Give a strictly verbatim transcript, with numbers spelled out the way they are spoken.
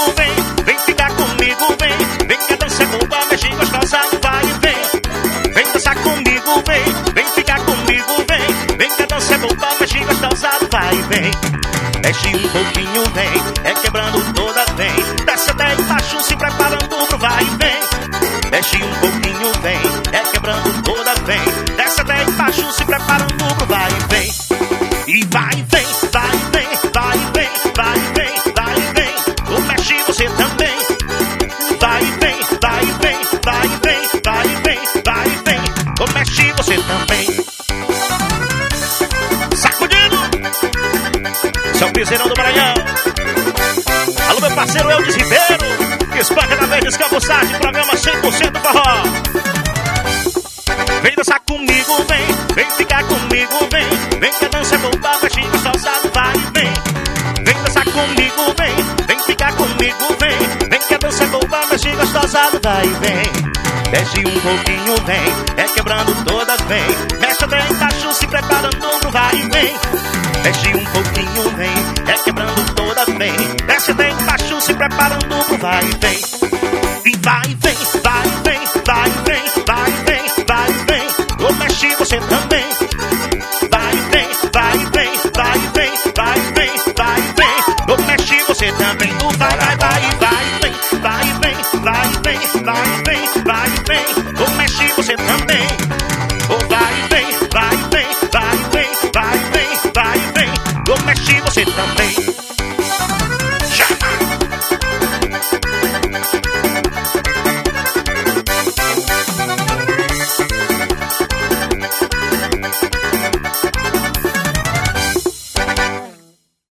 vem. Vem ficar comigo, vem. Vem que a dança é boa, mexe gostosa, vai e vem. Vem dançar comigo, vem. Vem ficar comigo, vem. Vem que a dança é boa, mexe gostosa, vai e vem. Mexe um pouquinho, vem. É quebrando toda, vem. Desce até embaixo, se preparando pro vai e vem. Mexe um pouquinho, vem. É quebrando toda, vem. Desce até embaixo, se preparando pro vai e vem. E vai e vem, vai e vem, vai e vem, vai e vem, vai e vem. O mexe você também. Vai e vem, vai e vem, vai e vem, vai e vem, vai e vem. O mexe você também. Sacudindo. São Piseirão do Maranhão. Alô, meu parceiro Eldes Ribeiro, que espanca na vez descambusagem, programa cem por cento forró. Vem dançar comigo, vem. Vem ficar comigo, vem. Vem que a dança é boa, mexe gostosa, vai e vem. Vem dançar comigo, vem. Vem ficar comigo, vem. Vem que a dança é boa, mexe gostosa, vai e vem. Mexe um pouquinho, vem. É quebrando toda, vem. Mexe até embaixo, se preparando pro vai e vem. Mexe um pouquinho, vem. É quebrando toda, vem. Mexe até embaixo, se preparando pro vai e vem. E vai e vem.